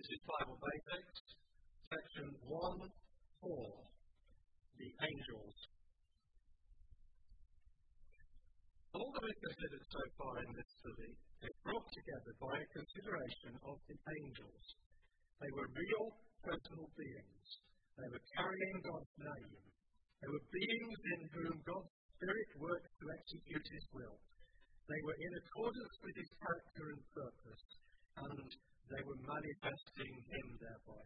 This is Bible Basics, section 1.4, the angels. All that we've considered so far in this study is brought together by a consideration of the angels. They were real, personal beings. They were carrying God's name. They were beings in whom God's Spirit worked to execute His will. They were in accordance with His character and purpose, and they were manifesting Him thereby.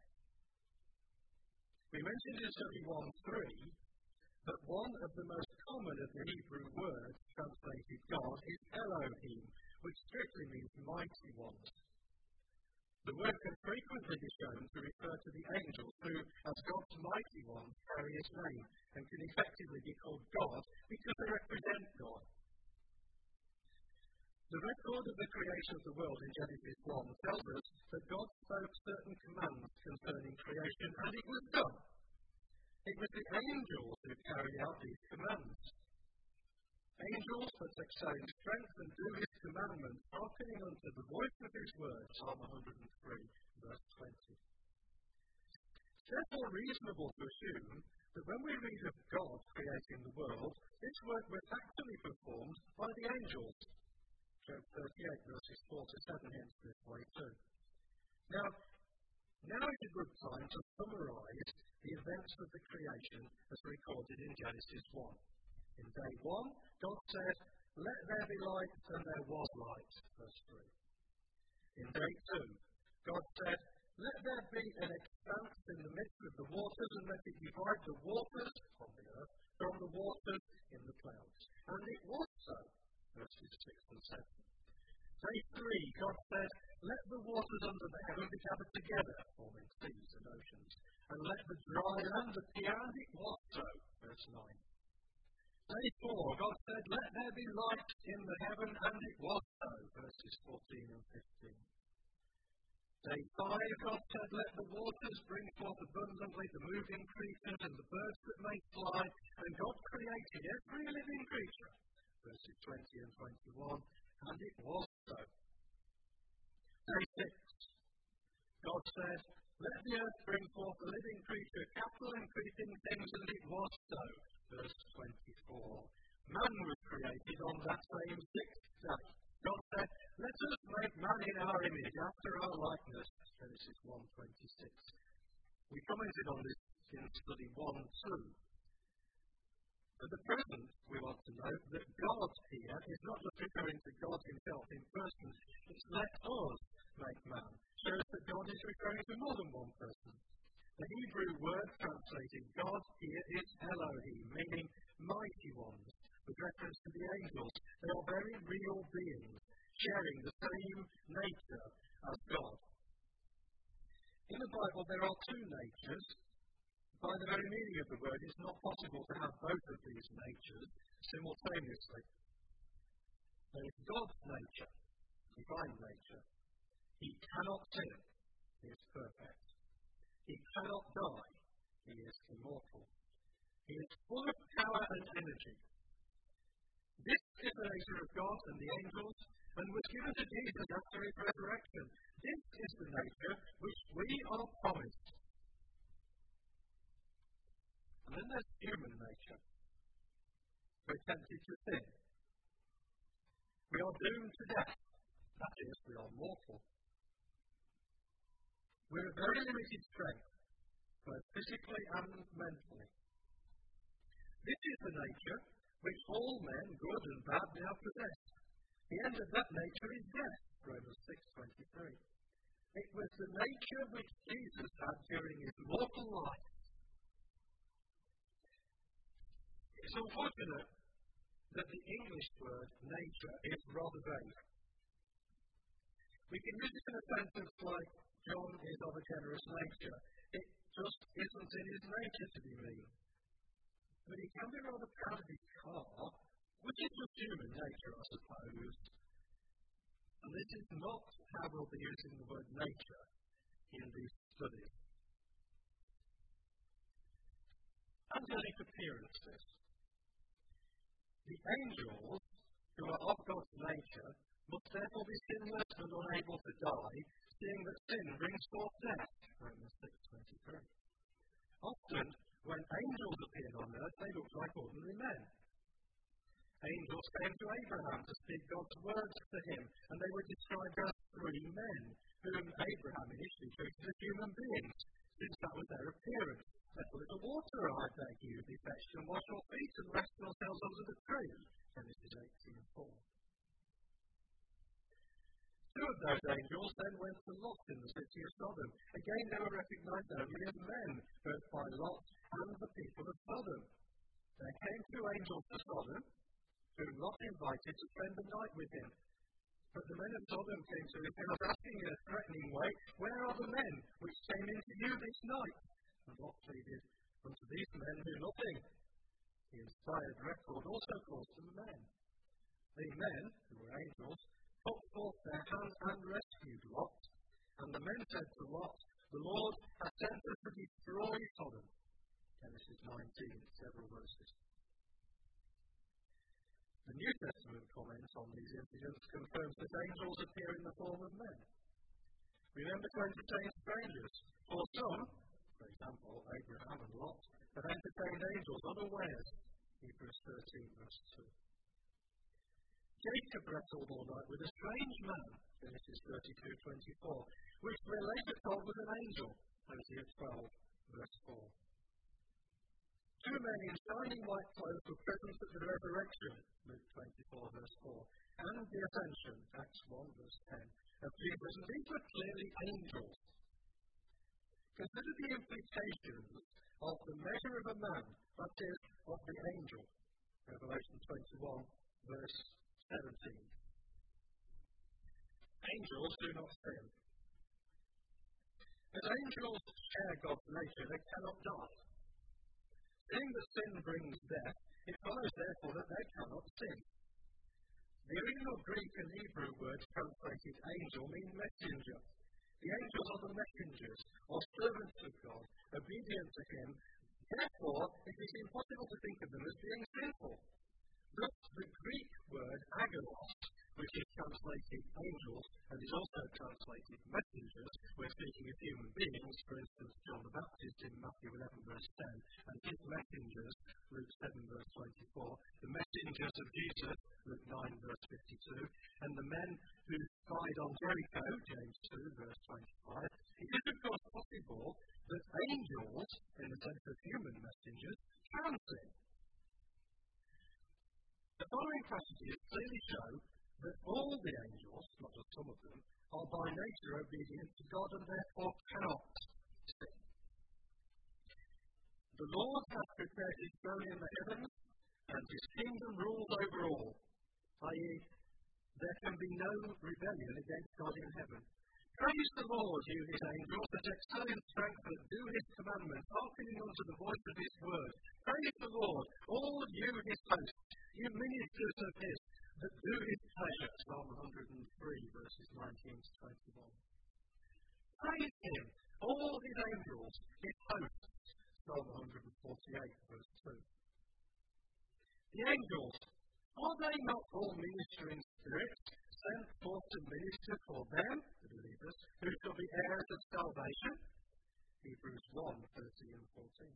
We mentioned in study 1.3 that one of the most common of the Hebrew words translated God is Elohim, which strictly means mighty ones. The word can frequently be shown to refer to the angels who, as God's mighty ones, carry His name and can effectively be called God because they represent God. The record of the creation of the world in Genesis 1 tells us that God spoke certain commands concerning creation, and it was done. It was the angels who carried out these commands. Angels that excel in strength and do His commandments, hearkening unto the voice of His word, Psalm 103, verse 20. It's therefore reasonable to assume that when we read of God creating the world, this work was actually performed by the angels. Job 38, verses 4 to 7, hence this way too. Now is a good time to summarize the events of the creation as recorded in Genesis 1. In day 1, God said, "Let there be light," and there was light, verse 3. In day 2, God said, "Let there be an expanse in the midst of the waters, and let it divide the waters on the earth from the waters in the clouds." And it was so, verses 6 and 7. Day 3, God said, "Let the waters under the heaven be gathered together," forming seas and oceans, "and let the dry land appear," and it was so, verse 9. Day 4, God said, "Let there be light in the heaven," and it was so, verses 14 and 15. Day 5, God said, "Let the waters bring forth abundantly the moving creatures and the birds that may fly," and God created every living creature, verses 20 and 21, and it was so. Day 6, God said, "Let the earth bring forth a living creature, cattle and creeping things," and it was so, verse 24. Man was created on that same sixth day. God said, "Let us make man in our image, after our likeness," Genesis 1:26. We commented on this in study 1:2. At the present, we want to note that God here is not just referring to God Himself in person. It's "let us make man." Shows that God is referring to more than one person. The Hebrew word translated God here is Elohim, meaning mighty ones, with reference to the angels. They are very real beings, sharing the same nature as God. In the Bible, there are two natures. By the very meaning of the word, it's not possible to have both of these natures simultaneously. There is God's nature, divine nature. He cannot sin. He is perfect. He cannot die. He is immortal. He is full of power and energy. This is the nature of God and the angels, and was given to Jesus after His resurrection. This is the nature which we are promised. And then there's human nature. We're tempted to sin. We are doomed to death. That is, we are mortal. We're of very limited strength, both physically and mentally. This is the nature which all men, good and bad, now possess. The end of that nature is death, Romans 6:23. It was the nature which Jesus had during His mortal life. It's unfortunate that the English word nature is rather vague. We can use it in a sentence like, "John is of a generous nature." It just isn't in his nature to be mean. But he can be rather proud of his car, which is just human nature, I suppose. And this is not how we'll be using the word nature in these studies. Angelic appearances. The angels, who are of God's nature, must therefore be sinless and unable to die, seeing that sin brings forth death, Romans 6:23. Often, when angels appeared on earth, they looked like ordinary men. Angels came to Abraham to speak God's words to him, and they were described as three men, whom Abraham initially treated as human beings, since that was their appearance. Let a little water, I beg you, be fetched, and wash your feet, and rest yourselves under the tree. Genesis 18:4. Two of those angels then went to Lot in the city of Sodom. Again, they were recognized only as men, both by Lot and the people of Sodom. There came two angels to Sodom, whom Lot invited to spend the night with him. But the men of Sodom came to him and asking in a threatening way, "Where are the men which came into you this night?" And Lot pleaded, "Unto these men do nothing." The inspired record also calls them men. The men, who were angels, put forth their hand and rescued Lot. And the men said to Lot, "The Lord has sent us to destroy Sodom." Genesis 19, several verses. The New Testament comment on these incidents confirms that angels appear in the form of men. Remember to entertain strangers, for some, for example, Abraham and Lot, have entertained angels unawares. Hebrews 13, verse 2. Jacob wrestled all night with a strange man, Genesis 32:24, which we're later told was an angel, Hosea 12, verse 4. Two men in shining white clothes were present at the resurrection, Luke 24, verse 4, and the ascension, Acts 1, verse 10, of Jesus, and these were clearly angels. Consider the implications of the measure of a man, that is, of the angel, Revelation 21, verse 17. Angels do not sin. As angels share God's nature, they cannot die. Seeing that sin brings death, it follows therefore that they cannot sin. The original Greek and Hebrew words translated angel mean messenger. The angels are the messengers, or servants of God, obedient to Him. Therefore, it is impossible to think of them as being sinful. Thus, the Greek word agoros, which is translated angels and is also translated messengers, we're speaking of human beings, for instance, John the Baptist in Matthew 11, verse 10, and his messengers, Luke 7, verse 24, the messengers of Jesus, Luke 9, verse 52, and the men who spied on Jericho, James 2, verse 25. It is, of course, possible that angels, in the sense of human messengers, can sin. The following passages clearly show that all the angels, not just some of them, are by nature obedient to God and therefore cannot sin. The Lord has prepared His throne in the heavens, and His kingdom rules over all, i.e., there can be no rebellion against God in heaven. Praise the Lord, you His angels, that excel in strength, that do His commandments, hearkening unto the voice of His word. Praise the Lord, all you His hosts, you ministers of His, that do His pleasure. Psalm 103, verses 19 to 21. Praise Him, all His angels, His hosts. Psalm 148, verse 2. The angels, are they not all ministering spirits, sent forth to minister for them, the believers, who shall be heirs of salvation? Hebrews 1, 13 and 14.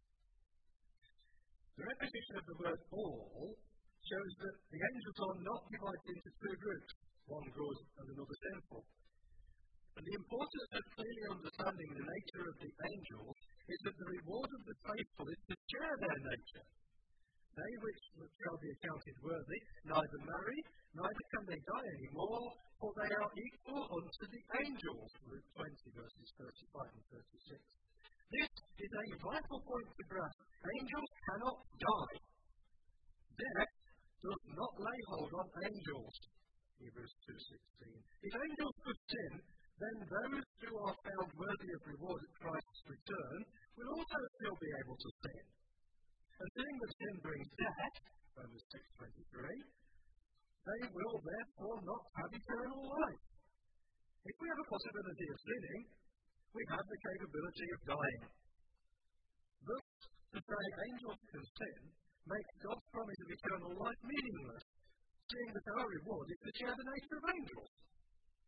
The repetition of the word all shows that the angels are not divided into two groups, one good and another sinful. And the importance of clearly understanding the nature of the angels is that the reward of the faithful is to share their nature. They which shall be accounted worthy neither marry, neither can they die any more, for they are equal unto the angels. Luke 20, verses 35 and 36. This is a vital point to grasp. Angels cannot die. Death does not lay hold on angels. Hebrews 2:16. If angels could sin, then those who are found worthy of reward at Christ's return will also still be able to sin. And seeing that sin brings death, Romans 6:23, they will therefore not have eternal life. If we have a possibility of sinning, we have the capability of dying. Thus, to say angels can sin makes God's promise of eternal life meaningless, seeing that our reward is to share the nature of angels.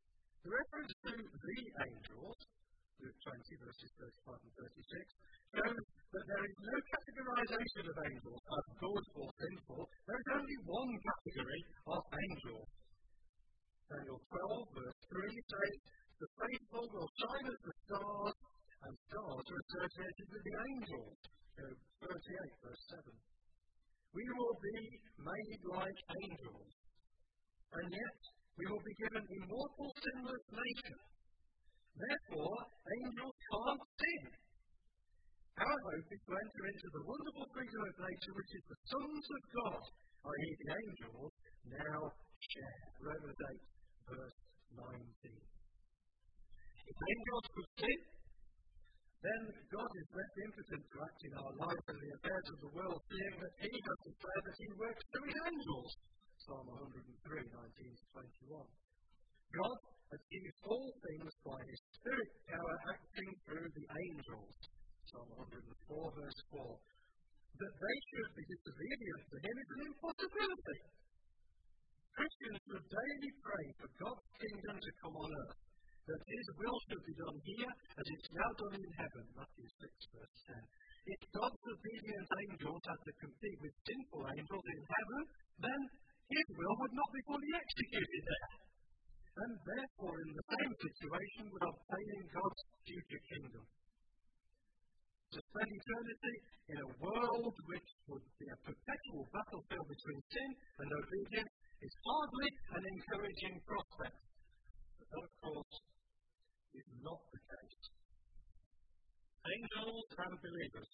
The reference to the angels, Luke 20, verses 35 and 36, shows that there is no categorization of angels as good or sinful. There is only one category of angels. Daniel 12, verse 3 says, the faithful will shine as the stars, and stars are associated with the angels. Job 38, verse 7. We will be made like angels, and yet we will be given immortal, sinless nature. Therefore, angels can't sin. Our hope is to enter into the wonderful freedom of nature which is the sons of God, i.e. the angels, now share. Romans 8, verse 19. If angels could sin, then God is less impotent to act in our lives and the affairs of the world, seeing that He has declared that He works through His angels. Psalm 103, 19-21. God achieves all things by His Spirit power acting through the angels. Psalm 104, verse 4. That they should be disobedient to Him is an impossibility. Christians should daily pray for God's kingdom to come on earth, that His will should be done here as it's now done in heaven. Matthew 6, verse 10. If God's obedient angels had to compete with sinful angels in heaven, then His will would not be fully executed there. And therefore, in the same situation, would obtain God's future kingdom. To spend eternity in a world which would be a perpetual battlefield between sin and obedience is hardly an encouraging prospect. But that, of course, is not the case. Angels and believers.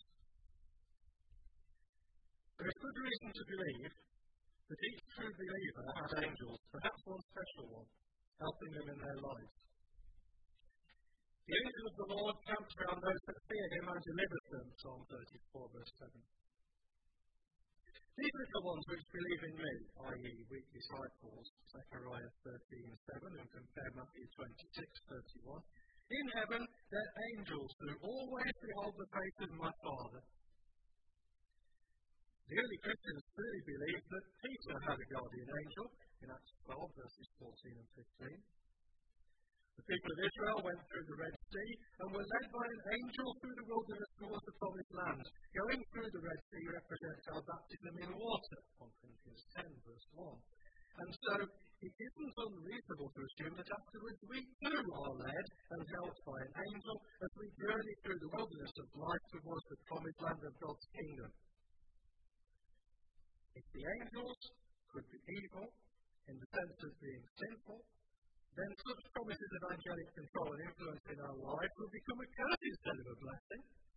There is good reason to believe that each true believer has angels, perhaps one special one, helping them in their lives. The angel of the Lord camps around those that fear Him and delivers them, Psalm 34, verse 7. These little ones which believe in me, i.e. weak disciples, Zechariah 13:7, and compare Matthew 26:31. In heaven, their angels who always behold the face of my Father. The early Christians clearly believed that Peter had a guardian angel in Acts 12, verses 14 and 15. The people of Israel went through the Red Sea and were led by an angel through the wilderness towards the promised land. Going through the Red Sea represents our baptism in water, 1 Corinthians 10, verse 1. And so, it isn't unreasonable to assume that afterwards we too are led and helped by an angel as we journey through the wilderness of life towards the promised land of God's kingdom. If the angels could be evil, in the sense of being sinful, then such promises of angelic control and influence in our lives will become a curse instead of a blessing.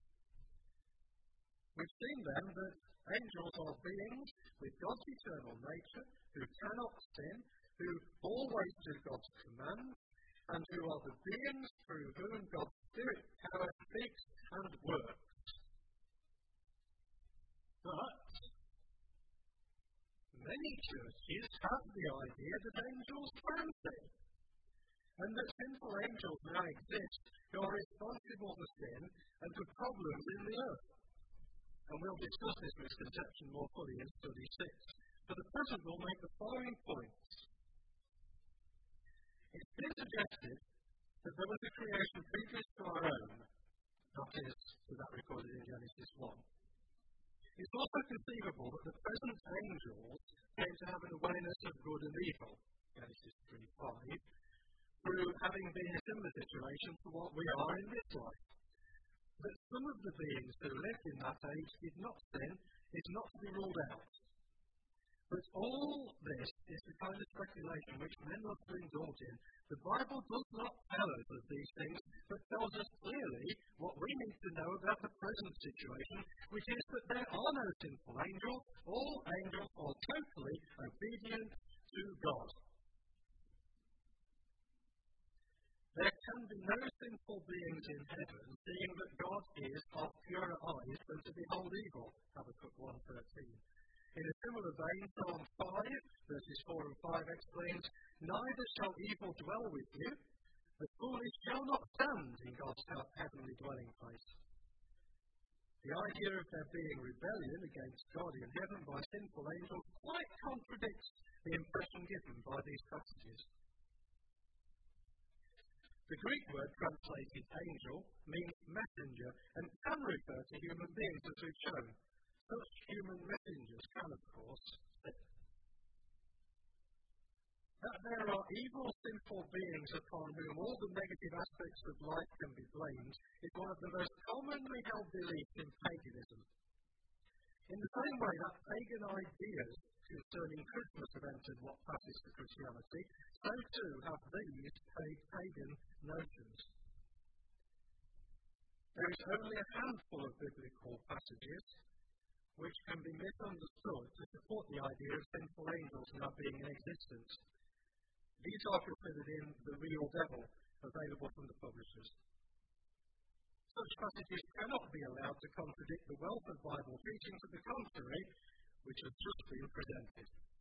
We've seen then that angels are beings with God's eternal nature, who cannot sin, who always do God's commands, and who are the beings through whom God's Spirit power speaks and works. But many churches have the idea that angels can sin, and that sinful angels now exist who are responsible for sin and for problems in the earth. And we'll discuss this misconception more fully in Study 6. For the present, we'll make the following points. It's been suggested that there was a creation previous to our own, that is, to that recorded in Genesis 1. It's also conceivable that the present angels came to have an awareness of good and evil, Genesis 3:5, through having been in a similar situation to what we are in this life. That some of the beings who lived in that age did not sin is not to be ruled out. But all this is the kind of speculation which men love to indulge in. The Bible does not tell us of these things, but tells us clearly what we need to know about the present situation, which is that there are no sinful angels. All angels are totally obedient to God. There can be no sinful beings in heaven, seeing that God is of purer eyes than to behold evil. Habakkuk 1:13. In a similar vein, Psalm 5, verses 4 and 5 explains, "Neither shall evil dwell with you, the foolish shall not stand in God's heavenly dwelling place." The idea of there being rebellion against God in heaven by sinful angels quite contradicts the impression given by these passages. The Greek word translated angel means messenger and can refer to human beings, as we've shown. Such human messengers can, of course, sin. That there are evil, sinful beings upon whom all the negative aspects of life can be blamed is one of the most commonly held beliefs in paganism. In the same way that pagan ideas concerning Christmas have entered what passes for Christianity, so too have these pagan notions. There is only a handful of biblical passages which can be misunderstood to support the idea of sinful angels now being in existence. These are considered in The Real Devil, available from the publishers. Such passages cannot be allowed to contradict the wealth of Bible teaching to the contrary, which has just been presented.